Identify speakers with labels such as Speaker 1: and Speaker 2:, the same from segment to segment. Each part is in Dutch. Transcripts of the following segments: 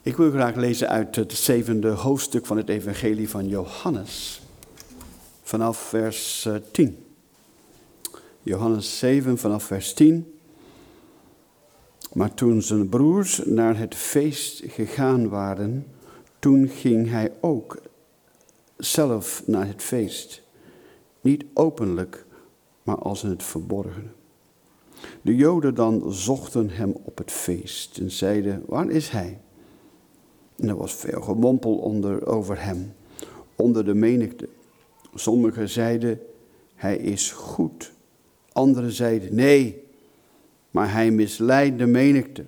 Speaker 1: Ik wil graag lezen uit het 7e hoofdstuk van het evangelie van Johannes. Vanaf vers 10. Johannes 7 vanaf vers 10. Maar toen zijn broers naar het feest gegaan waren, toen ging hij ook zelf naar het feest. Niet openlijk, maar als in het verborgen. De Joden dan zochten hem op het feest en zeiden, waar is hij? En er was veel gemompel over hem, onder de menigte. Sommigen zeiden, hij is goed. Anderen zeiden, nee, maar hij misleidt de menigte.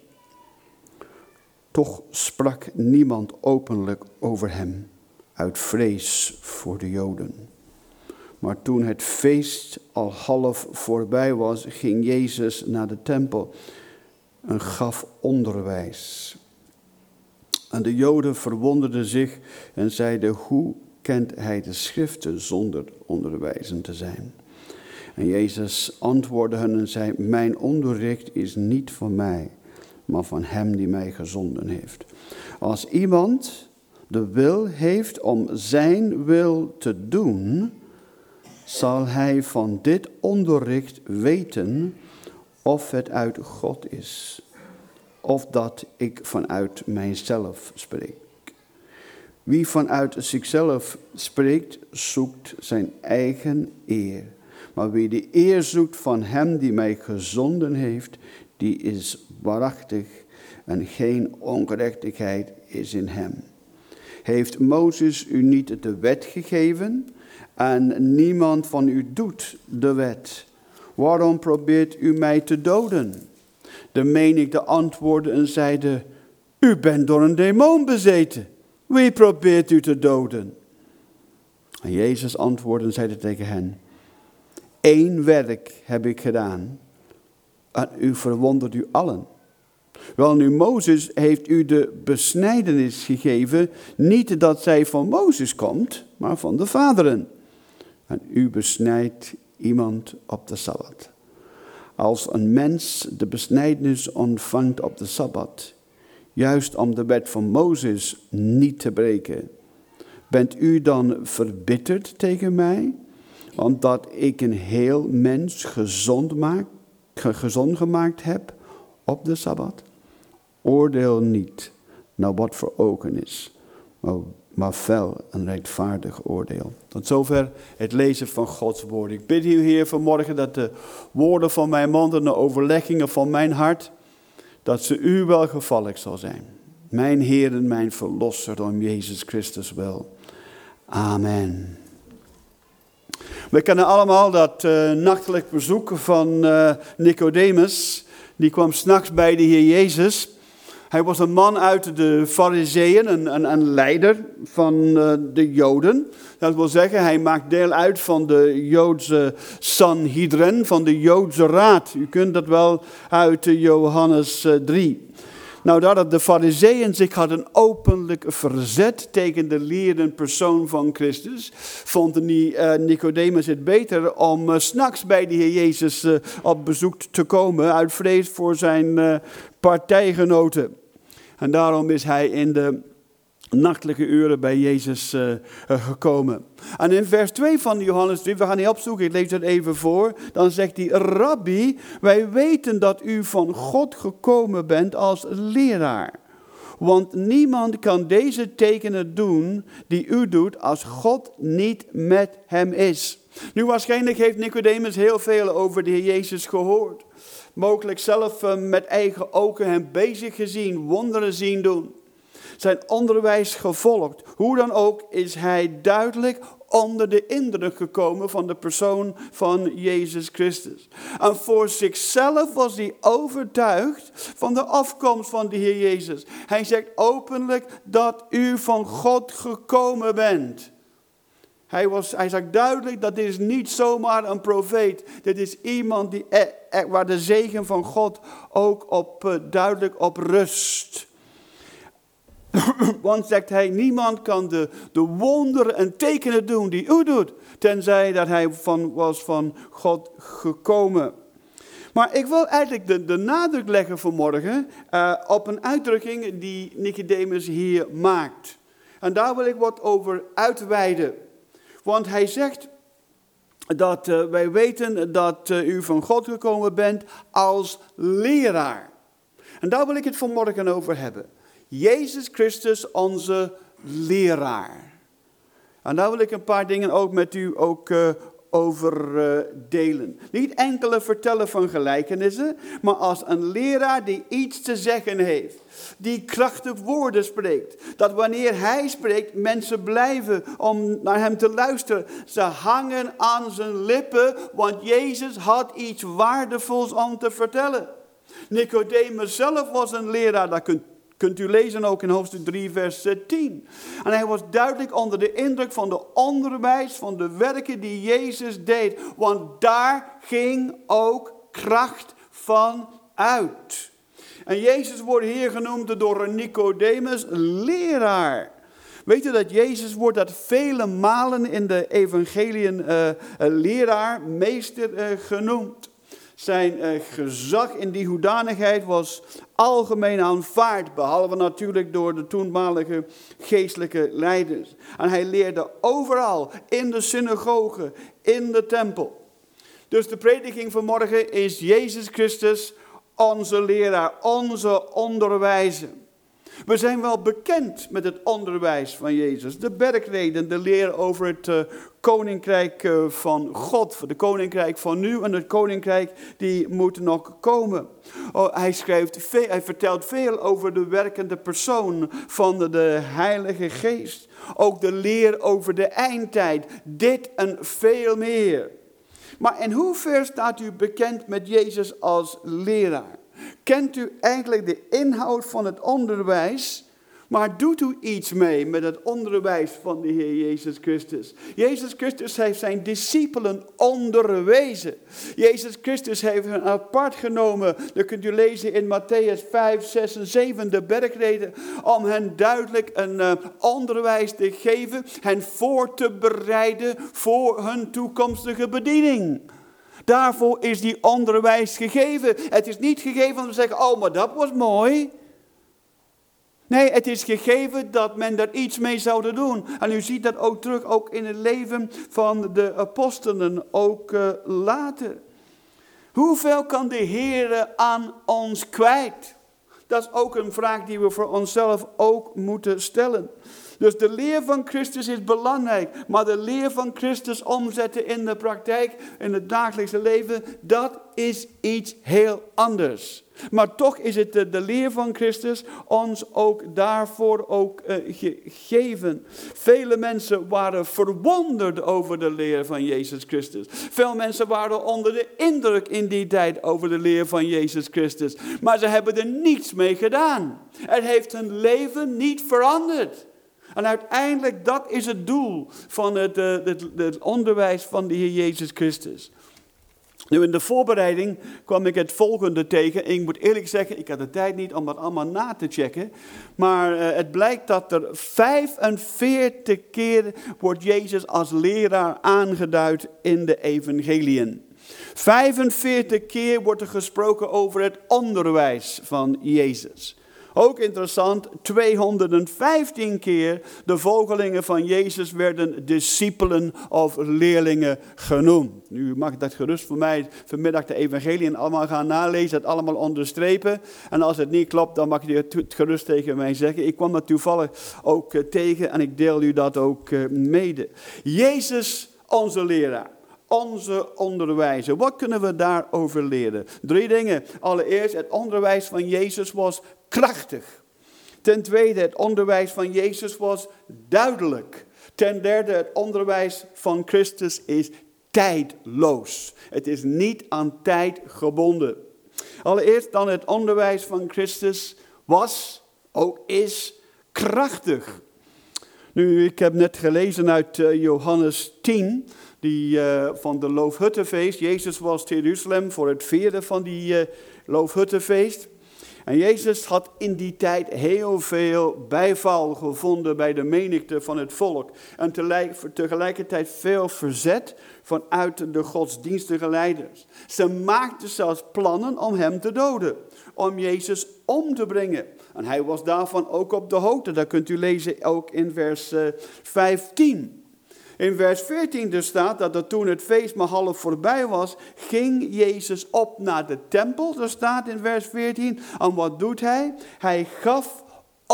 Speaker 1: Toch sprak niemand openlijk over hem, uit vrees voor de Joden. Maar toen het feest al half voorbij was, ging Jezus naar de tempel en gaf onderwijs. En de Joden verwonderden zich en zeiden, hoe kent hij de schriften zonder onderwijzend te zijn? En Jezus antwoordde hen en zei, mijn onderricht is niet van mij, maar van hem die mij gezonden heeft. Als iemand de wil heeft om zijn wil te doen, zal hij van dit onderricht weten of het uit God is, of dat ik vanuit mijzelf spreek. Wie vanuit zichzelf spreekt, zoekt zijn eigen eer. Maar wie de eer zoekt van hem die mij gezonden heeft, die is waarachtig en geen ongerechtigheid is in hem. Heeft Mozes u niet de wet gegeven en niemand van u doet de wet? Waarom probeert u mij te doden? De menigte antwoordde en zeide, u bent door een demon bezeten. Wie probeert u te doden? En Jezus antwoordde en zeide tegen hen, 1 werk heb ik gedaan en u verwondert u allen. Welnu, Mozes heeft u de besnijdenis gegeven, niet dat zij van Mozes komt, maar van de vaderen. En u besnijdt iemand op de Sabbat. Als een mens de besnijdenis ontvangt op de Sabbat, juist om de wet van Mozes niet te breken, bent u dan verbitterd tegen mij, omdat ik een heel mens gezond gemaakt heb op de Sabbat? Oordeel niet naar wat voor ogen is, maar fel en rechtvaardig oordeel. Tot zover het lezen van Gods woord. Ik bid u, Heer, vanmorgen dat de woorden van mijn mond en de overleggingen van mijn hart, dat ze u welgevallig zal zijn. Mijn Heer en mijn Verlosser, om Jezus Christus wil. Amen. We kennen allemaal dat nachtelijk bezoek van Nicodemus. Die kwam 's nachts bij de Heer Jezus. Hij was een man uit de Farizeeën, een leider van de Joden. Dat wil zeggen, hij maakt deel uit van de Joodse Sanhedrin, van de Joodse Raad. U kunt dat wel uit Johannes 3. Nou, dat de Farizeeën zich hadden openlijk verzet tegen de lerende persoon van Christus, vond Nicodemus het beter om 's nachts bij de Heer Jezus op bezoek te komen, uit vrees voor zijn partijgenoten. En daarom is hij in de nachtelijke uren bij Jezus gekomen. En in vers 2 van Johannes 3, we gaan niet opzoeken, ik lees het even voor. Dan zegt hij, Rabbi, wij weten dat u van God gekomen bent als leraar. Want niemand kan deze tekenen doen die u doet als God niet met hem is. Nu waarschijnlijk heeft Nicodemus heel veel over de Heer Jezus gehoord. Mogelijk zelf met eigen ogen hem bezig gezien, wonderen zien doen. Zijn onderwijs gevolgd. Hoe dan ook is hij duidelijk onder de indruk gekomen van de persoon van Jezus Christus. En voor zichzelf was hij overtuigd van de afkomst van de Heer Jezus. Hij zegt openlijk dat u van God gekomen bent. Hij zegt duidelijk dat dit is niet zomaar een profeet. Dit is iemand waar de zegen van God ook duidelijk op rust. Want, zegt hij, niemand kan de wonderen en tekenen doen die u doet, tenzij dat hij was van God gekomen. Maar ik wil eigenlijk de nadruk leggen vanmorgen op een uitdrukking die Nicodemus hier maakt. En daar wil ik wat over uitweiden. Want hij zegt dat wij weten dat u van God gekomen bent als leraar. En daar wil ik het vanmorgen over hebben. Jezus Christus, onze leraar. En daar wil ik een paar dingen ook met u over delen. Niet enkele vertellen van gelijkenissen, maar als een leraar die iets te zeggen heeft. Die krachtig woorden spreekt. Dat wanneer hij spreekt, mensen blijven om naar hem te luisteren. Ze hangen aan zijn lippen, want Jezus had iets waardevols om te vertellen. Nicodemus zelf was een leraar, dat kunt u lezen ook in hoofdstuk 3 vers 10. En hij was duidelijk onder de indruk van de onderwijs, van de werken die Jezus deed. Want daar ging ook kracht van uit. En Jezus wordt hier genoemd door Nicodemus leraar. Weet u dat Jezus wordt dat vele malen in de evangeliën leraar, meester genoemd. Zijn gezag in die hoedanigheid was algemeen aanvaard, behalve natuurlijk door de toenmalige geestelijke leiders. En hij leerde overal, in de synagoge, in de tempel. Dus de prediking vanmorgen is Jezus Christus, onze leraar, onze onderwijzer. We zijn wel bekend met het onderwijs van Jezus. De bergreden, de leer over het koninkrijk van God. De koninkrijk van nu en het koninkrijk die moet nog komen. Hij vertelt veel over de werkende persoon van de Heilige Geest. Ook de leer over de eindtijd. Dit en veel meer. Maar in hoeverre staat u bekend met Jezus als leraar? Kent u eigenlijk de inhoud van het onderwijs, maar doet u iets mee met het onderwijs van de Heer Jezus Christus? Jezus Christus heeft zijn discipelen onderwezen. Jezus Christus heeft hen apart genomen, dat kunt u lezen in Matthäus 5, 6 en 7, de bergreden, om hen duidelijk een onderwijs te geven, hen voor te bereiden voor hun toekomstige bediening. Daarvoor is die onderwijs gegeven. Het is niet gegeven om te zeggen, oh, maar dat was mooi. Nee, het is gegeven dat men daar iets mee zou doen. En u ziet dat ook terug, ook in het leven van de apostelen, ook later. Hoeveel kan de Heer aan ons kwijt? Dat is ook een vraag die we voor onszelf ook moeten stellen. Dus de leer van Christus is belangrijk, maar de leer van Christus omzetten in de praktijk, in het dagelijkse leven, dat is iets heel anders. Maar toch is het de leer van Christus ons ook daarvoor ook gegeven. Vele mensen waren verwonderd over de leer van Jezus Christus. Veel mensen waren onder de indruk in die tijd over de leer van Jezus Christus. Maar ze hebben er niets mee gedaan. Het heeft hun leven niet veranderd. En uiteindelijk, dat is het doel van het onderwijs van de Heer Jezus Christus. Nu, in de voorbereiding kwam ik het volgende tegen. Ik moet eerlijk zeggen, ik had de tijd niet om dat allemaal na te checken. Maar het blijkt dat er 45 keer wordt Jezus als leraar aangeduid in de evangeliën. 45 keer wordt er gesproken over het onderwijs van Jezus. Ook interessant, 215 keer de volgelingen van Jezus werden discipelen of leerlingen genoemd. Nu mag dat gerust voor mij vanmiddag de evangeliën allemaal gaan nalezen, het allemaal onderstrepen. En als het niet klopt, dan mag u het gerust tegen mij zeggen. Ik kwam dat toevallig ook tegen en ik deel u dat ook mede. Jezus, onze leraar. Onze onderwijzer. Wat kunnen we daarover leren? 3 dingen. Allereerst, het onderwijs van Jezus was krachtig. Ten tweede, het onderwijs van Jezus was duidelijk. Ten derde, het onderwijs van Christus is tijdloos. Het is niet aan tijd gebonden. Allereerst dan het onderwijs van Christus was, ook is, krachtig. Nu, ik heb net gelezen uit Johannes 10... van de Loofhuttenfeest. Jezus was in Jeruzalem voor het vieren van die Loofhuttenfeest. En Jezus had in die tijd heel veel bijval gevonden bij de menigte van het volk. En tegelijkertijd veel verzet vanuit de godsdienstige leiders. Ze maakten zelfs plannen om hem te doden. Om Jezus om te brengen. En hij was daarvan ook op de hoogte. Dat kunt u lezen ook in vers 15. In vers 14 dus staat dat toen het feest maar half voorbij was, ging Jezus op naar de tempel. Dat staat in vers 14. En wat doet hij? Hij gaf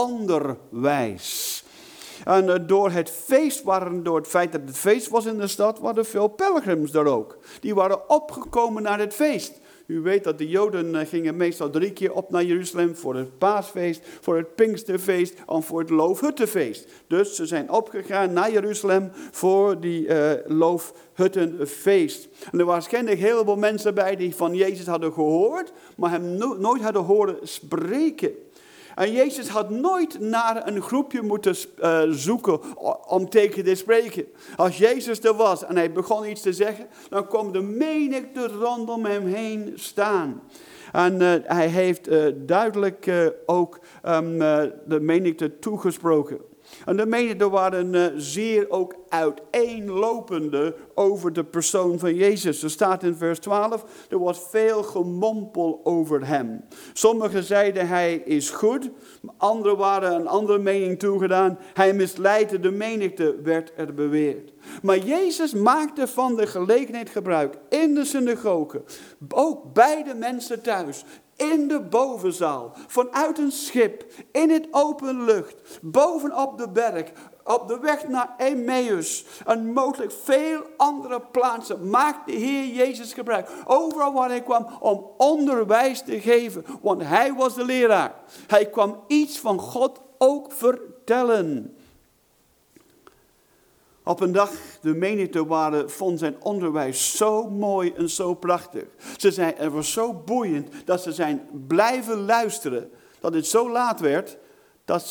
Speaker 1: onderwijs. En door het feit dat het feest was in de stad, waren veel pelgrims daar ook. Die waren opgekomen naar het feest. U weet dat de Joden gingen meestal 3 keer op naar Jeruzalem voor het paasfeest, voor het Pinksterfeest en voor het Loofhuttenfeest. Dus ze zijn opgegaan naar Jeruzalem voor die Loofhuttenfeest. En er waren waarschijnlijk heel veel mensen bij die van Jezus hadden gehoord, maar hem nooit hadden horen spreken. En Jezus had nooit naar een groepje moeten zoeken om tegen te spreken. Als Jezus er was en hij begon iets te zeggen, dan kwam de menigte rondom hem heen staan. En hij heeft duidelijk ook de menigte toegesproken. En de menigte waren zeer ook uiteenlopende over de persoon van Jezus. Er staat in vers 12, er was veel gemompel over hem. Sommigen zeiden hij is goed, anderen waren een andere mening toegedaan. Hij misleidde de menigte, werd er beweerd. Maar Jezus maakte van de gelegenheid gebruik in de synagoge, ook bij de mensen thuis. In de bovenzaal, vanuit een schip, in het open lucht, bovenop de berg, op de weg naar Emmaus en mogelijk veel andere plaatsen maakt de Heer Jezus gebruik. Overal waar hij kwam om onderwijs te geven, want hij was de leraar. Hij kwam iets van God ook vertellen. Op een dag, de menigte vond zijn onderwijs zo mooi en zo prachtig. Het was zo boeiend dat ze zijn blijven luisteren. Dat het zo laat werd dat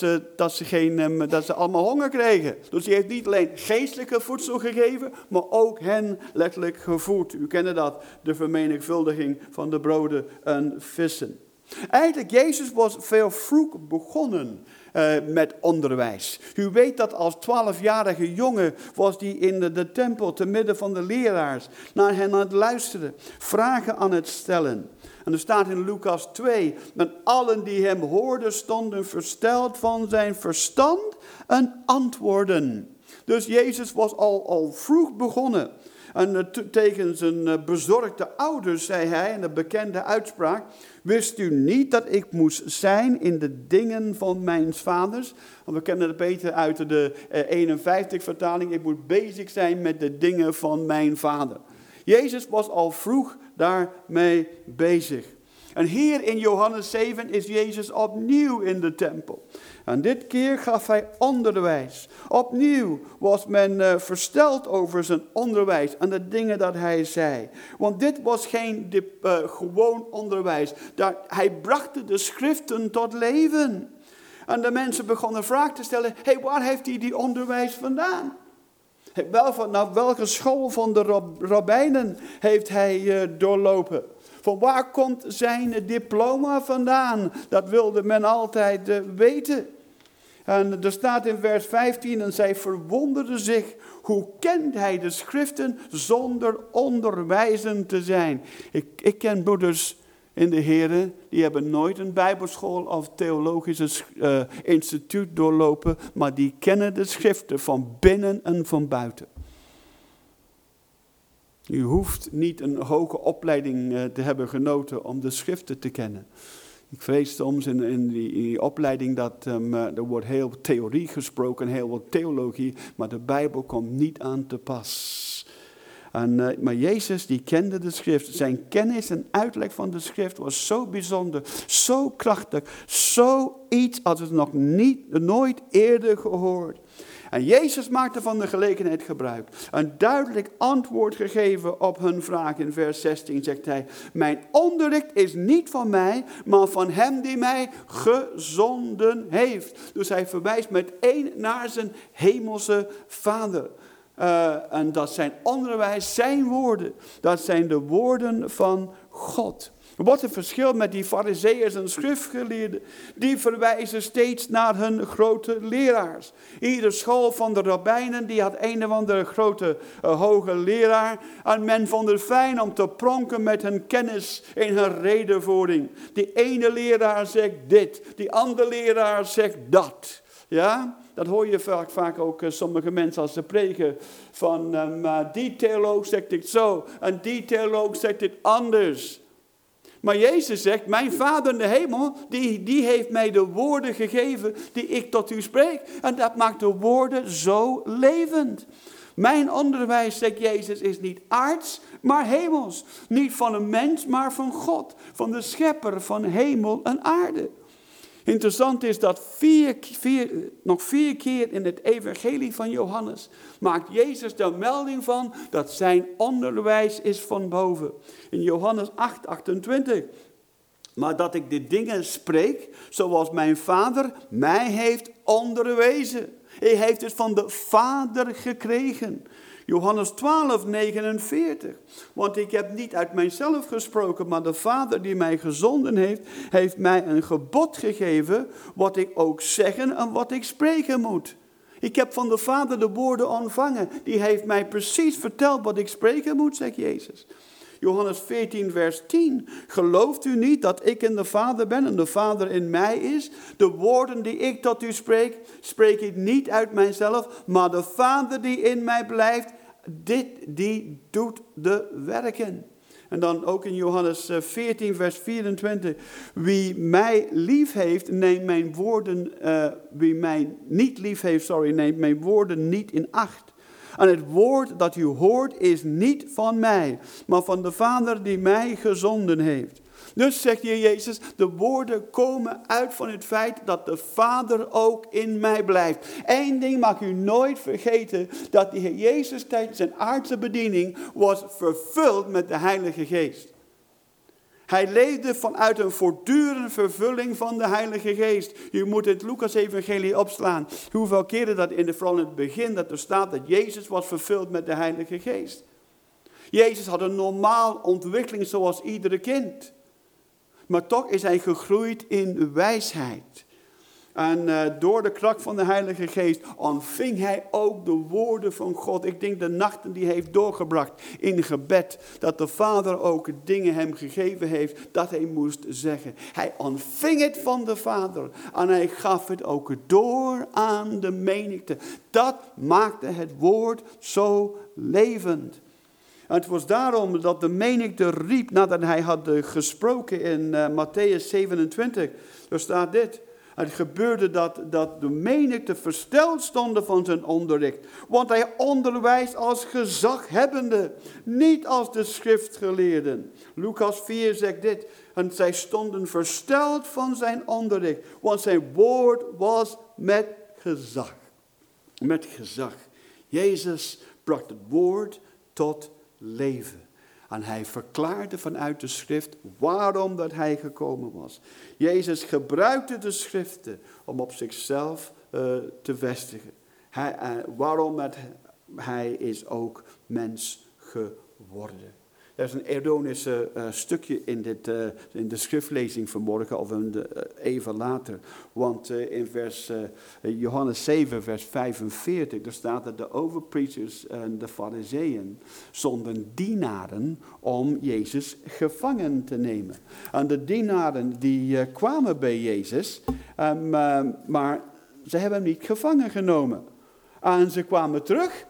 Speaker 1: ze allemaal honger kregen. Dus hij heeft niet alleen geestelijke voedsel gegeven, maar ook hen letterlijk gevoed. U kent dat, de vermenigvuldiging van de broden en vissen. Eigenlijk, Jezus was veel vroeg begonnen met onderwijs. U weet dat als 12-jarige jongen was hij in de tempel te midden van de leraars naar hen aan het luisteren, vragen aan het stellen. En er staat in Lucas 2, en allen die hem hoorden stonden versteld van zijn verstand en antwoorden. Dus Jezus was al vroeg begonnen. En tegen zijn bezorgde ouders zei hij, in de bekende uitspraak, wist u niet dat ik moest zijn in de dingen van mijn vaders? Want we kennen het beter uit de 51-vertaling, ik moet bezig zijn met de dingen van mijn vader. Jezus was al vroeg daarmee bezig. En hier in Johannes 7 is Jezus opnieuw in de tempel. En dit keer gaf hij onderwijs. Opnieuw was men versteld over zijn onderwijs en de dingen dat hij zei. Want dit was geen gewoon onderwijs. Hij bracht de schriften tot leven. En de mensen begonnen vragen te stellen, waar heeft hij die onderwijs vandaan? Welke school van de rabbijnen heeft hij doorlopen? Van waar komt zijn diploma vandaan? Dat wilde men altijd weten. En er staat in vers 15, en zij verwonderden zich, hoe kent hij de schriften zonder onderwijzen te zijn? Ik ken broeders in de Here, die hebben nooit een bijbelschool of theologisch instituut doorlopen, maar die kennen de schriften van binnen en van buiten. U hoeft niet een hoge opleiding te hebben genoten om de schriften te kennen. Ik vrees soms in die opleiding dat er wordt heel theorie gesproken, heel wat theologie, maar de Bijbel komt niet aan te pas. Maar Jezus die kende de schrift. Zijn kennis en uitleg van de schrift was zo bijzonder, zo krachtig, zoiets als het nog nooit eerder gehoord. En Jezus maakte van de gelegenheid gebruik. Een duidelijk antwoord gegeven op hun vraag. In vers 16 zegt hij, mijn onderricht is niet van mij, maar van hem die mij gezonden heeft. Dus hij verwijst met één naar zijn hemelse Vader. En dat zijn onderwijs, zijn woorden. Dat zijn de woorden van God. Wat een verschil met die farizeeërs en schriftgeleerden. Die verwijzen steeds naar hun grote leraars. Iedere school van de rabbijnen die had een of andere grote hoge leraar. En men vond het fijn om te pronken met hun kennis in hun redevoering. Die ene leraar zegt dit, die andere leraar zegt dat. Ja, dat hoor je vaak ook sommige mensen als ze preken. Van die theoloog zegt dit zo en die theoloog zegt dit anders. Maar Jezus zegt, mijn Vader in de hemel, die heeft mij de woorden gegeven die ik tot u spreek. En dat maakt de woorden zo levend. Mijn onderwijs, zegt Jezus, is niet aards, maar hemels. Niet van een mens, maar van God. Van de schepper van hemel en aarde. Interessant is dat nog vier keer in het evangelie van Johannes maakt Jezus de melding van dat zijn onderwijs is van boven. In Johannes 8:28. Maar dat ik de dingen spreek zoals mijn Vader mij heeft onderwezen. Hij heeft het van de Vader gekregen. Johannes 12:49. Want ik heb niet uit mijzelf gesproken, maar de Vader die mij gezonden heeft mij een gebod gegeven, wat ik ook zeggen en wat ik spreken moet. Ik heb van de Vader de woorden ontvangen. Die heeft mij precies verteld wat ik spreken moet, zegt Jezus. Johannes 14, vers 10. Gelooft u niet dat ik in de Vader ben en de Vader in mij is? De woorden die ik tot u spreek, spreek ik niet uit mijzelf, maar de Vader die in mij blijft, die doet de werken. En dan ook in Johannes 14, vers 24. Wie mij lief heeft, neemt mijn woorden, wie mij niet lief heeft, neemt mijn woorden niet in acht. En het woord dat u hoort is niet van mij, maar van de Vader die mij gezonden heeft. Dus zegt hier Jezus, de woorden komen uit van het feit dat de Vader ook in mij blijft. Eén ding mag u nooit vergeten, dat de Heer Jezus tijdens zijn aardse bediening was vervuld met de Heilige Geest. Hij leefde vanuit een voortdurende vervulling van de Heilige Geest. U moet het Lucas-evangelie opslaan. Hoeveel keren dat vooral in het begin dat er staat dat Jezus was vervuld met de Heilige Geest. Jezus had een normaal ontwikkeling zoals iedere kind. Maar toch is hij gegroeid in wijsheid. En door de kracht van de Heilige Geest ontving hij ook de woorden van God. Ik denk de nachten die hij heeft doorgebracht in gebed. Dat de Vader ook dingen hem gegeven heeft dat hij moest zeggen. Hij ontving het van de Vader. En hij gaf het ook door aan de menigte. Dat maakte het woord zo levend. En het was daarom dat de menigte riep nadat hij had gesproken in Mattheüs 27. Er staat dit. Het gebeurde dat de menigte versteld stonden van zijn onderricht. Want hij onderwijst als gezaghebbende, niet als de schriftgeleerden. Lucas 4 zegt dit. En zij stonden versteld van zijn onderricht. Want zijn woord was met gezag. Met gezag. Jezus bracht het woord tot leven. En hij verklaarde vanuit de schrift waarom dat hij gekomen was. Jezus gebruikte de schriften om op zichzelf te vestigen. Waarom hij is ook mens geworden. Er is een ironisch stukje in de schriftlezing vanmorgen, of even later. Want in Johannes 7, vers 45, daar staat dat de overpriesters en de farizeeën zonden dienaren om Jezus gevangen te nemen. En de dienaren die kwamen bij Jezus, maar ze hebben hem niet gevangen genomen. En ze kwamen terug,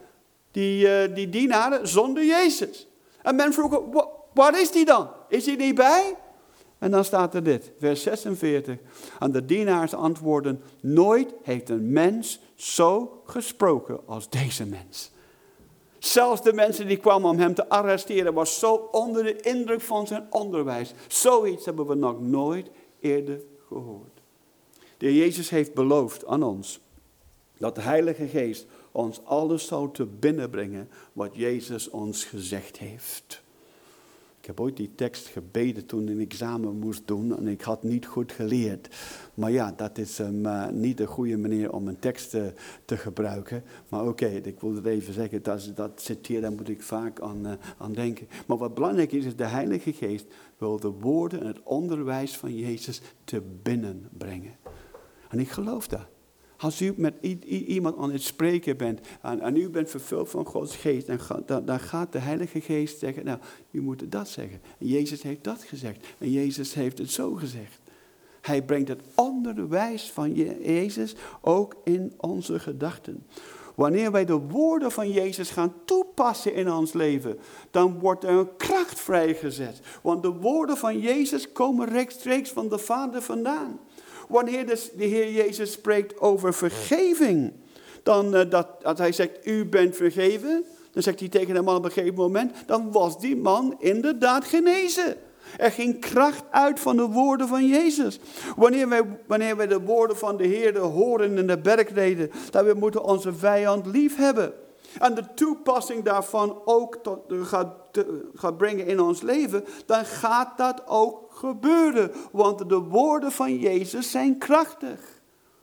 Speaker 1: die dienaren, zonder Jezus. En men vroeg, waar is die dan? Is hij niet bij? En dan staat er dit, vers 46. En de dienaars antwoorden, nooit heeft een mens zo gesproken als deze mens. Zelfs de mensen die kwamen om hem te arresteren, was zo onder de indruk van zijn onderwijs. Zoiets hebben we nog nooit eerder gehoord. De Heer Jezus heeft beloofd aan ons dat de Heilige Geest ons alles zou te binnenbrengen wat Jezus ons gezegd heeft. Ik heb ooit die tekst gebeden toen ik een examen moest doen en ik had niet goed geleerd. Maar ja, dat is niet de goede manier om een tekst te gebruiken. Maar oké, ik wil het even zeggen, dat citeer, daar moet ik vaak aan denken. Maar wat belangrijk is de Heilige Geest wil de woorden en het onderwijs van Jezus te binnen brengen. En ik geloof dat. Als u met iemand aan het spreken bent en u bent vervuld van Gods geest, dan gaat de Heilige Geest zeggen, nou, u moet dat zeggen. En Jezus heeft dat gezegd. En Jezus heeft het zo gezegd. Hij brengt het onderwijs van Jezus ook in onze gedachten. Wanneer wij de woorden van Jezus gaan toepassen in ons leven, dan wordt er een kracht vrijgezet. Want de woorden van Jezus komen rechtstreeks van de Vader vandaan. Wanneer de Heer Jezus spreekt over vergeving, dan dat hij zegt, u bent vergeven, dan zegt hij tegen de man op een gegeven moment, dan was die man inderdaad genezen. Er ging kracht uit van de woorden van Jezus. Wanneer wij de woorden van de Heer horen in de bergreden, dat we moeten onze vijand lief hebben. En de toepassing daarvan ook gaat brengen in ons leven, dan gaat dat ook gebeuren. Want de woorden van Jezus zijn krachtig.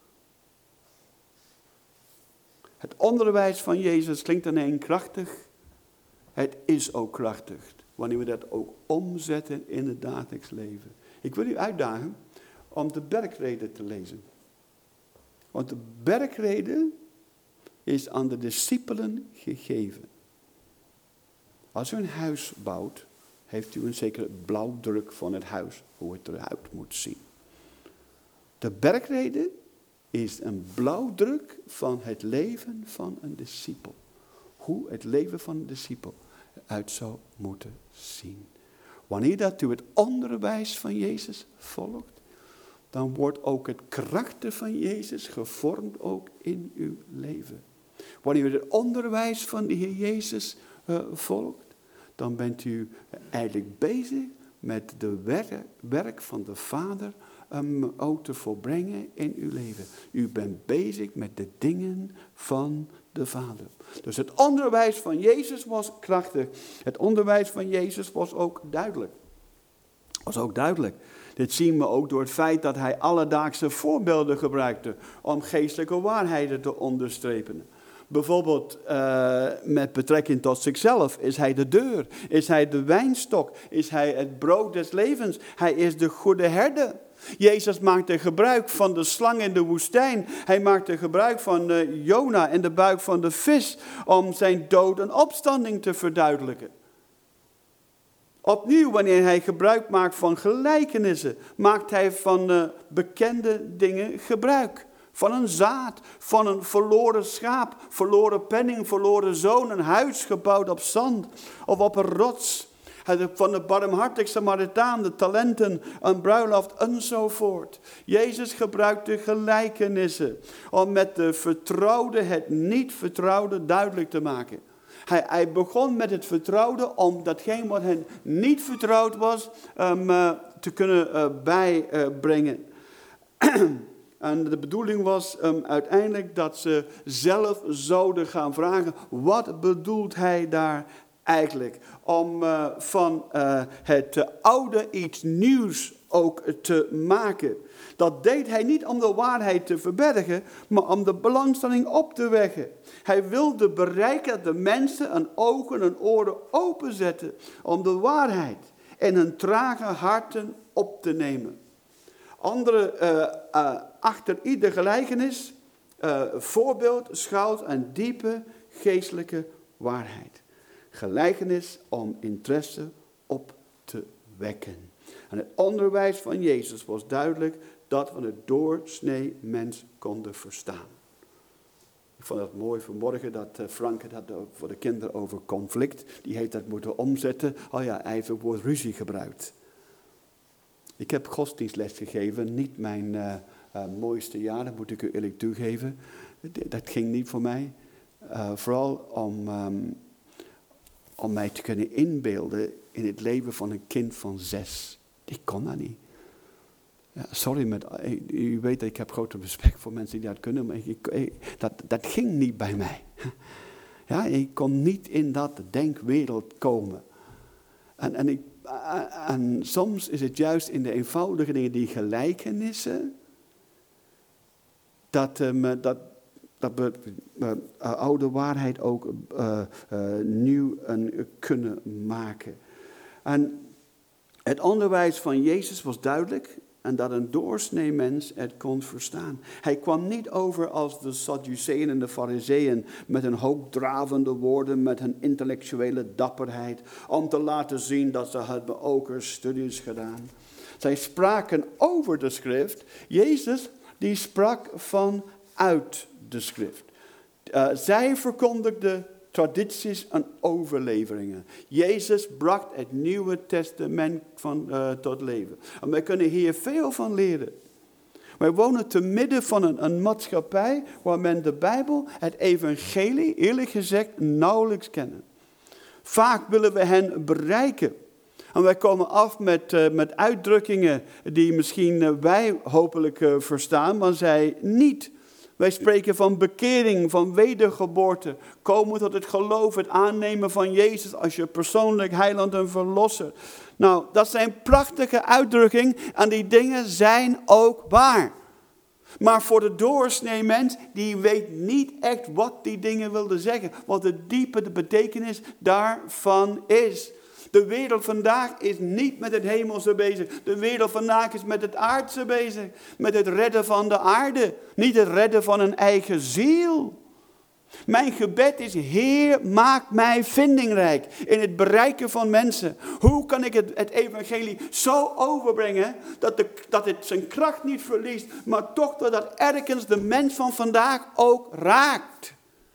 Speaker 1: Het onderwijs van Jezus klinkt alleen krachtig. Het is ook krachtig. Wanneer we dat ook omzetten in het dagelijks leven. Ik wil u uitdagen om de bergreden te lezen. Want de bergreden is aan de discipelen gegeven. Als u een huis bouwt, heeft u een zekere blauwdruk van het huis, hoe het eruit moet zien. De bergreden is een blauwdruk van het leven van een discipel. Hoe het leven van een discipel eruit zou moeten zien. Wanneer dat u het onderwijs van Jezus volgt, dan wordt ook het karakter van Jezus gevormd ook in uw leven. Wanneer u het onderwijs van de Heer Jezus volgt, dan bent u eigenlijk bezig met de werk van de Vader ook te volbrengen in uw leven. U bent bezig met de dingen van de Vader. Dus het onderwijs van Jezus was krachtig. Het onderwijs van Jezus was ook duidelijk. Dit zien we ook door het feit dat hij alledaagse voorbeelden gebruikte om geestelijke waarheden te onderstrepen. Bijvoorbeeld met betrekking tot zichzelf. Is hij de deur? Is hij de wijnstok? Is hij het brood des levens? Hij is de goede herder. Jezus maakte gebruik van de slang in de woestijn. Hij maakte gebruik van Jona in de buik van de vis om zijn dood en opstanding te verduidelijken. Opnieuw, wanneer hij gebruik maakt van gelijkenissen, maakt hij van bekende dingen gebruik. Van een zaad, van een verloren schaap, verloren penning, verloren zoon, een huis gebouwd op zand of op een rots. Van de barmhartige Samaritaan, de talenten, een bruiloft enzovoort. Jezus gebruikte gelijkenissen om met de vertrouwde het niet vertrouwde duidelijk te maken. Hij begon met het vertrouwde om datgene wat hen niet vertrouwd was te kunnen bijbrengen. En de bedoeling was uiteindelijk dat ze zelf zouden gaan vragen, wat bedoelt hij daar eigenlijk? Om van het oude iets nieuws ook te maken. Dat deed hij niet om de waarheid te verbergen, maar om de belangstelling op te wekken. Hij wilde bereiken dat de mensen hun ogen en oren openzetten om de waarheid in hun trage harten op te nemen. Achter ieder gelijkenis, voorbeeld, schuilt een diepe geestelijke waarheid. Gelijkenis om interesse op te wekken. En het onderwijs van Jezus was duidelijk dat we het doorsnee mens konden verstaan. Ik vond het mooi vanmorgen dat Frank het had voor de kinderen over conflict. Die heeft dat moeten omzetten. Oh ja, hij heeft het woord ruzie gebruikt. Ik heb godsdienstles gegeven, niet mijn mooiste jaar, dat moet ik u eerlijk toegeven. Dat ging niet voor mij. Vooral om mij te kunnen inbeelden in het leven van een kind van 6. Ik kon dat niet. Ja, sorry, u weet dat ik heb grote respect voor mensen die dat kunnen, maar dat ging niet bij mij. Ja, ik kon niet in dat denkwereld komen. En En soms is het juist in de eenvoudige dingen, die gelijkenissen, dat we oude waarheid ook nieuw kunnen maken. En het onderwijs van Jezus was duidelijk en dat een doorsnee mens het kon verstaan. Hij kwam niet over als de Sadduceeën en de Farizeeën met hun hoogdravende woorden, met hun intellectuele dapperheid, om te laten zien dat ze hadden ook studies gedaan. Zij spraken over de schrift. Jezus die sprak vanuit de schrift. Zij verkondigden tradities en overleveringen. Jezus bracht het Nieuwe Testament tot leven. En wij kunnen hier veel van leren. Wij wonen te midden van een maatschappij waar men de Bijbel, het evangelie, eerlijk gezegd, nauwelijks kennen. Vaak willen we hen bereiken. En wij komen af met uitdrukkingen die misschien wij hopelijk verstaan, maar zij niet. Wij spreken van bekering, van wedergeboorte, komen tot het geloof, het aannemen van Jezus als je persoonlijk heiland en verlosser. Nou, dat zijn prachtige uitdrukkingen en die dingen zijn ook waar. Maar voor de doorsnee mens, die weet niet echt wat die dingen wilden zeggen. Wat de betekenis daarvan is. De wereld vandaag is niet met het hemelse bezig. De wereld vandaag is met het aardse bezig. Met het redden van de aarde. Niet het redden van een eigen ziel. Mijn gebed is, Heer, maak mij vindingrijk in het bereiken van mensen. Hoe kan ik het evangelie zo overbrengen dat het zijn kracht niet verliest, maar toch dat ergens de mens van vandaag ook raakt.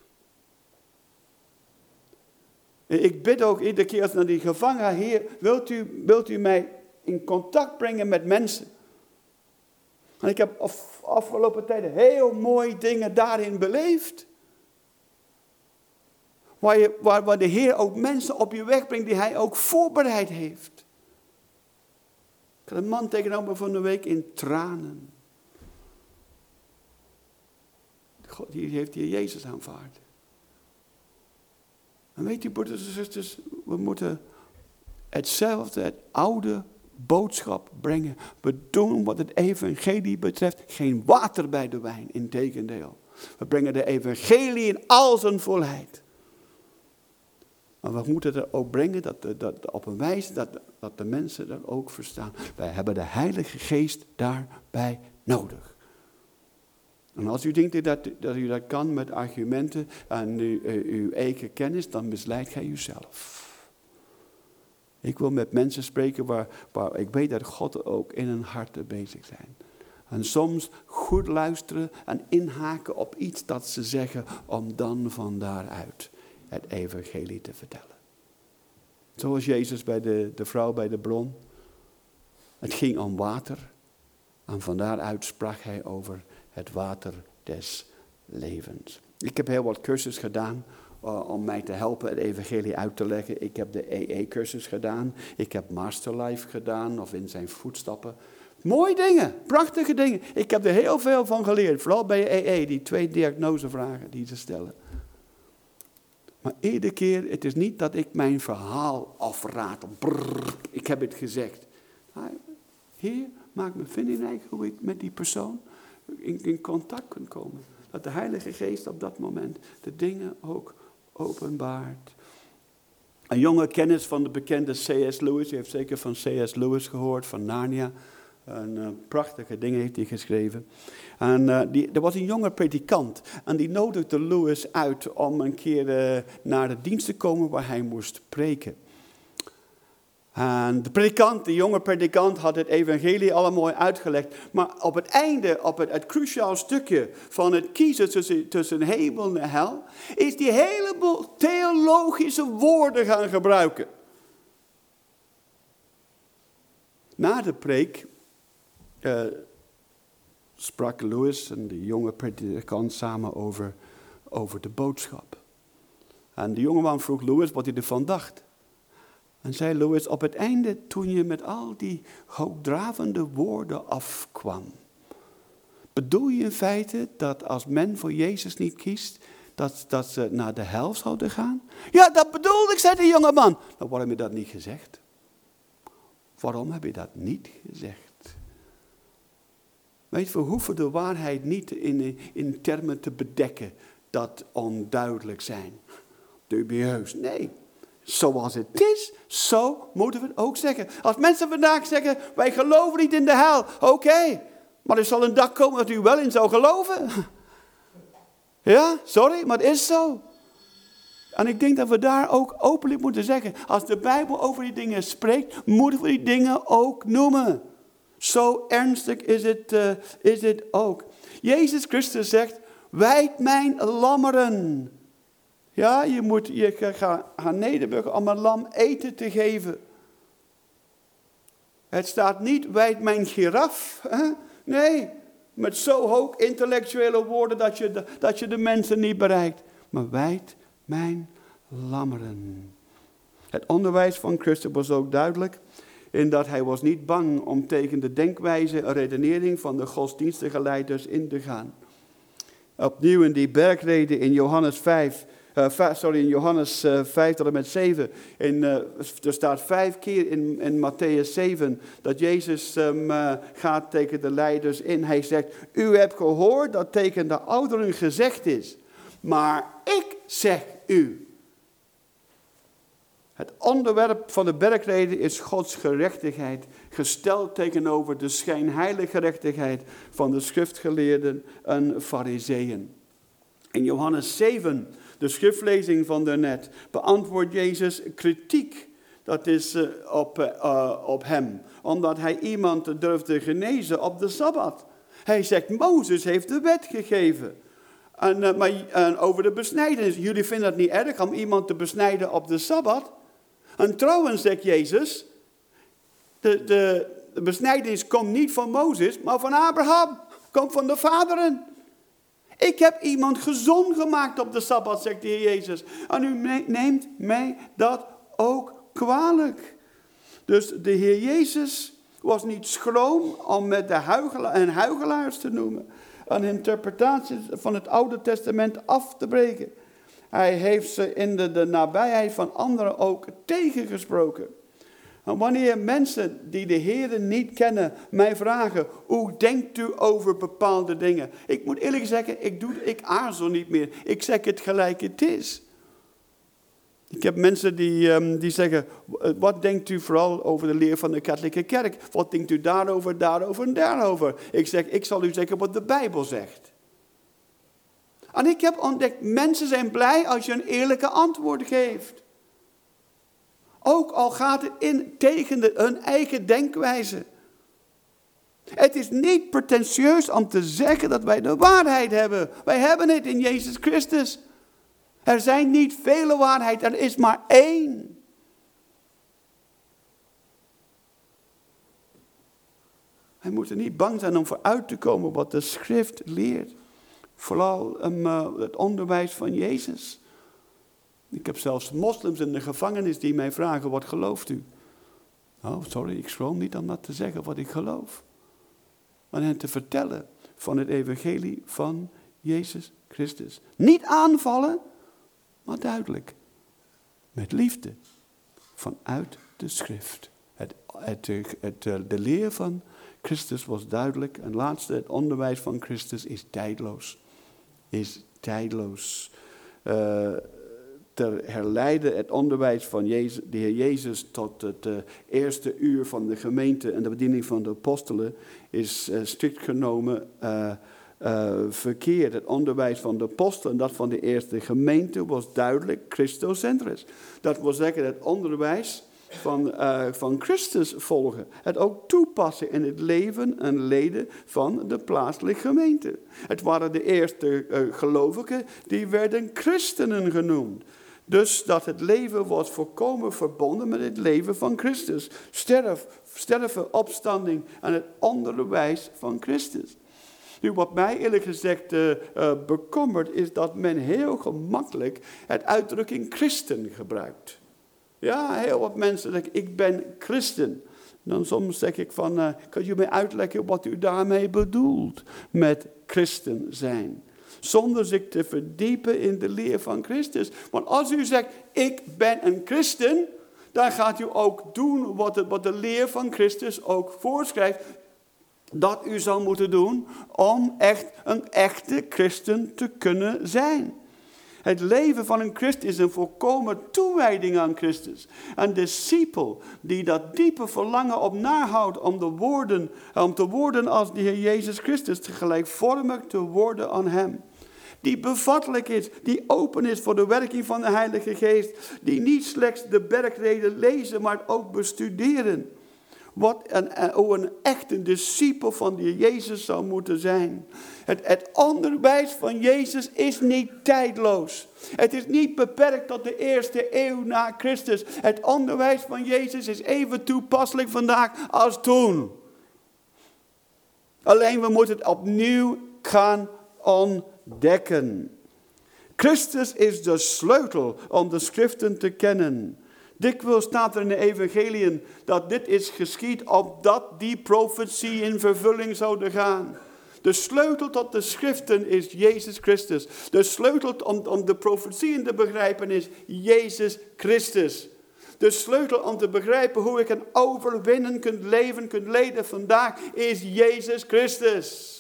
Speaker 1: Ik bid ook iedere keer als ik naar die gevangen ga, Heer, wilt u mij in contact brengen met mensen? En ik heb afgelopen tijden heel mooie dingen daarin beleefd. Waar de Heer ook mensen op je weg brengt die hij ook voorbereid heeft. Ik had een man tegenover van de week in tranen. God, die heeft hier Jezus aanvaard. En weet u, broeders en zusters, we moeten hetzelfde, het oude boodschap brengen. We doen wat het evangelie betreft geen water bij de wijn, integendeel. We brengen de evangelie in al zijn volheid. Maar we moeten het ook brengen dat op een wijze dat de mensen dat ook verstaan. Wij hebben de Heilige Geest daarbij nodig. En als u denkt dat u dat kan met argumenten en uw eigen kennis, dan misleidt gij uzelf. Ik wil met mensen spreken waar ik weet dat God ook in hun harten bezig zijn. En soms goed luisteren en inhaken op iets dat ze zeggen, om dan van daaruit het evangelie te vertellen. Zoals Jezus bij de vrouw bij de bron. Het ging om water. En van daaruit sprak hij over het water des levens. Ik heb heel wat cursus gedaan om mij te helpen het evangelie uit te leggen. Ik heb de EE-cursus gedaan. Ik heb Masterlife gedaan of in zijn voetstappen. Mooie dingen, prachtige dingen. Ik heb er heel veel van geleerd. Vooral bij EE, die 2 diagnosevragen die ze stellen. Maar iedere keer, het is niet dat ik mijn verhaal afraad. Ik heb het gezegd. Heer, maak me vindingrijk hoe ik met die persoon in contact kan komen. Dat de Heilige Geest op dat moment de dingen ook openbaart. Een jonge kennis van de bekende C.S. Lewis. U heeft zeker van C.S. Lewis gehoord, van Narnia. Prachtige dingen heeft hij geschreven. En er was een jonge predikant. En die nodigde Lewis uit om een keer naar de dienst te komen waar hij moest preken. En de jonge predikant had het evangelie allemaal uitgelegd. Maar op het einde, op het cruciaal stukje van het kiezen tussen hemel en hel, is die heleboel theologische woorden gaan gebruiken. Na de preek sprak Lewis en de jonge predikant samen over de boodschap. En de jongeman vroeg Lewis wat hij ervan dacht. En zei Lewis, op het einde, toen je met al die hoogdravende woorden afkwam, bedoel je in feite dat als men voor Jezus niet kiest, dat ze naar de hel zouden gaan? Ja, dat bedoelde ik, zei de jongeman. Nou, waarom heb je dat niet gezegd? Waarom heb je dat niet gezegd? Weet je, we hoeven de waarheid niet in termen te bedekken dat onduidelijk zijn. Dubieus. Nee. Zoals het is, zo moeten we het ook zeggen. Als mensen vandaag zeggen, wij geloven niet in de hel. Oké, maar er zal een dag komen dat u wel in zou geloven. Ja, sorry, maar het is zo. En ik denk dat we daar ook openlijk moeten zeggen. Als de Bijbel over die dingen spreekt, moeten we die dingen ook noemen. Zo ernstig is het ook. Jezus Christus zegt, wijd mijn lammeren. Ja, je gaat nederbuigen om een lam eten te geven. Het staat niet, wijd mijn giraf. Hè? Nee, met zo hoog intellectuele woorden dat je de mensen niet bereikt. Maar wijd mijn lammeren. Het onderwijs van Christus was ook duidelijk. In dat hij was niet bang om tegen de denkwijze en redenering van de godsdienstige leiders in te gaan. Opnieuw in die bergrede in Johannes 5 tot en met 7. Er staat 5 keer in Matthäus 7 dat Jezus gaat tegen de leiders in. Hij zegt, u hebt gehoord dat tegen de ouderen gezegd is. Maar ik zeg u. Het onderwerp van de bergrede is Gods gerechtigheid, gesteld tegenover de schijnheilige gerechtigheid van de schriftgeleerden en farizeeën. In Johannes 7, de schriftlezing van daarnet, beantwoordt Jezus kritiek. Dat is op hem, omdat hij iemand durfde genezen op de Sabbat. Hij zegt, Mozes heeft de wet gegeven. En over de besnijdenis, jullie vinden het niet erg om iemand te besnijden op de Sabbat? En trouwens, zegt Jezus, de besnijdenis komt niet van Mozes, maar van Abraham. Komt van de vaderen. Ik heb iemand gezond gemaakt op de Sabbat, zegt de Heer Jezus. En u neemt mij dat ook kwalijk. Dus de Heer Jezus was niet schroom om met de huigelaars te noemen. Een interpretatie van het Oude Testament af te breken. Hij heeft ze in de nabijheid van anderen ook tegengesproken. En wanneer mensen die de Heer niet kennen mij vragen, hoe denkt u over bepaalde dingen? Ik moet eerlijk zeggen, ik aarzel niet meer. Ik zeg het gelijk het is. Ik heb mensen die zeggen, wat denkt u vooral over de leer van de katholieke kerk? Wat denkt u daarover en daarover? Ik zal u zeggen wat de Bijbel zegt. En ik heb ontdekt, mensen zijn blij als je een eerlijke antwoord geeft. Ook al gaat het in tegen hun eigen denkwijze. Het is niet pretentieus om te zeggen dat wij de waarheid hebben. Wij hebben het in Jezus Christus. Er zijn niet vele waarheden, er is maar één. Wij moeten niet bang zijn om vooruit te komen wat de schrift leert. Vooral het onderwijs van Jezus. Ik heb zelfs moslims in de gevangenis die mij vragen, wat gelooft u? Oh, sorry, ik schroom niet om dat te zeggen wat ik geloof. Maar hen te vertellen van het evangelie van Jezus Christus. Niet aanvallen, maar duidelijk. Met liefde. Vanuit de schrift. De leer van Christus was duidelijk. En laatste, het onderwijs van Christus is tijdloos. Is tijdloos. Ter herleiden het onderwijs van de Heer Jezus tot het eerste uur van de gemeente en de bediening van de apostelen is strikt genomen verkeerd. Het onderwijs van de apostelen en dat van de eerste gemeente was duidelijk Christocentrisch. Dat wil zeggen het onderwijs van Christus volgen. Het ook toepassen in het leven en leden van de plaatselijke gemeente. Het waren de eerste gelovigen die werden christenen genoemd. Dus dat het leven was volkomen verbonden met het leven van Christus. Sterven, opstanding en het onderwijs van Christus. Nu, wat mij eerlijk gezegd bekommert, is dat men heel gemakkelijk het uitdrukking christen gebruikt. Ja, heel wat mensen zeggen, ik ben christen. Dan soms zeg ik van, kan u mij uitleggen wat u daarmee bedoelt met christen zijn? Zonder zich te verdiepen in de leer van Christus. Want als u zegt, ik ben een christen, dan gaat u ook doen wat de leer van Christus ook voorschrijft dat u zal moeten doen om echt een echte christen te kunnen zijn. Het leven van een christen is een volkomen toewijding aan Christus. Een discipel die dat diepe verlangen op nahoudt om te worden als de Heer Jezus Christus, tegelijkvormig te worden aan Hem. Die bevattelijk is, die open is voor de werking van de Heilige Geest. Die niet slechts de bergreden lezen, maar ook bestuderen. Hoe een echte discipel van de Heer Jezus zou moeten zijn. Het onderwijs van Jezus is niet tijdloos. Het is niet beperkt tot de eerste eeuw na Christus. Het onderwijs van Jezus is even toepasselijk vandaag als toen. Alleen we moeten het opnieuw gaan ontdekken. Christus is de sleutel om de schriften te kennen. Dikwijls staat er in de evangeliën dat dit is geschied opdat die profetie in vervulling zouden gaan. De sleutel tot de schriften is Jezus Christus. De sleutel om de profetieën te begrijpen is Jezus Christus. De sleutel om te begrijpen hoe ik een overwinnend leven kunt leiden vandaag is Jezus Christus.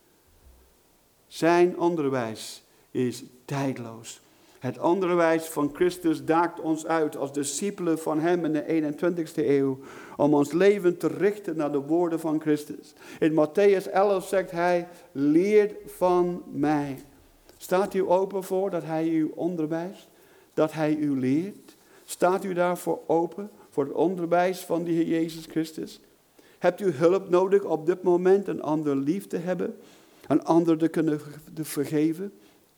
Speaker 1: Zijn onderwijs is tijdloos. Het onderwijs van Christus daagt ons uit als discipelen van Hem in de 21ste eeuw. Om ons leven te richten naar de woorden van Christus. In Mattheüs 11 zegt Hij, leer van mij. Staat u open voor dat Hij u onderwijst? Dat Hij u leert? Staat u daarvoor open voor het onderwijs van de Heer Jezus Christus? Hebt u hulp nodig op dit moment een ander lief te hebben? Een ander te kunnen vergeven?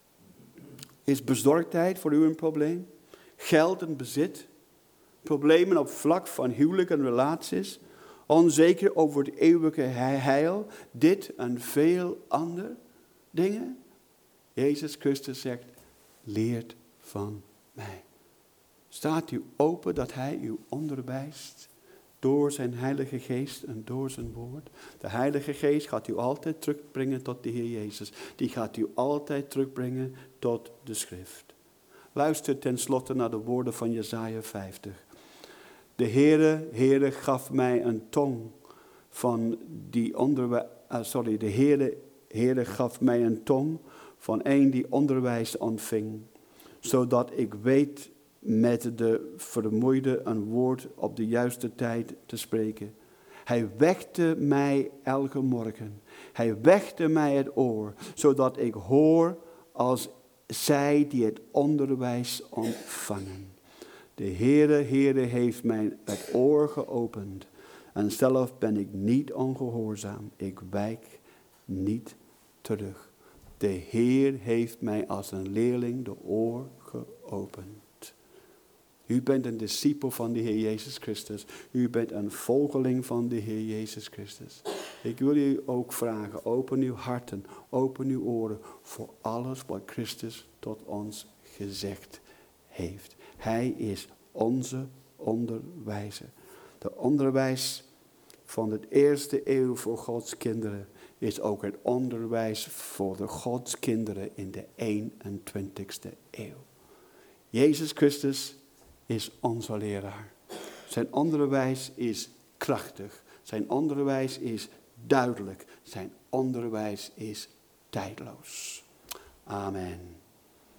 Speaker 1: Is bezorgdheid voor u een probleem? Geld en bezit? Problemen op vlak van huwelijk en relaties? Onzeker over het eeuwige heil? Dit en veel andere dingen? Jezus Christus zegt, leert van mij. Staat u open dat Hij u onderwijst door zijn Heilige Geest en door zijn woord? De Heilige Geest gaat u altijd terugbrengen tot de Heer Jezus. Die gaat u altijd terugbrengen tot de Schrift. Luister tenslotte naar de woorden van Jesaja 50. De Heere gaf mij een tong van die de Heere gaf mij een tong van een die onderwijs ontving, zodat ik weet met de vermoeide een woord op de juiste tijd te spreken. Hij wekte mij elke morgen. Hij wekte mij het oor, zodat ik hoor als zij die het onderwijs ontvangen. De Heere heeft mij het oor geopend. En zelf ben ik niet ongehoorzaam. Ik wijk niet terug. De Heer heeft mij als een leerling de oor geopend. U bent een discipel van de Heer Jezus Christus. U bent een volgeling van de Heer Jezus Christus. Ik wil u ook vragen, open uw harten, open uw oren voor alles wat Christus tot ons gezegd heeft. Hij is onze onderwijzer. De onderwijs van de eerste eeuw voor Gods kinderen is ook het onderwijs voor de Gods kinderen in de 21ste eeuw. Jezus Christus is onze leraar. Zijn onderwijs is krachtig. Zijn onderwijs is duidelijk. Zijn onderwijs is tijdloos. Amen.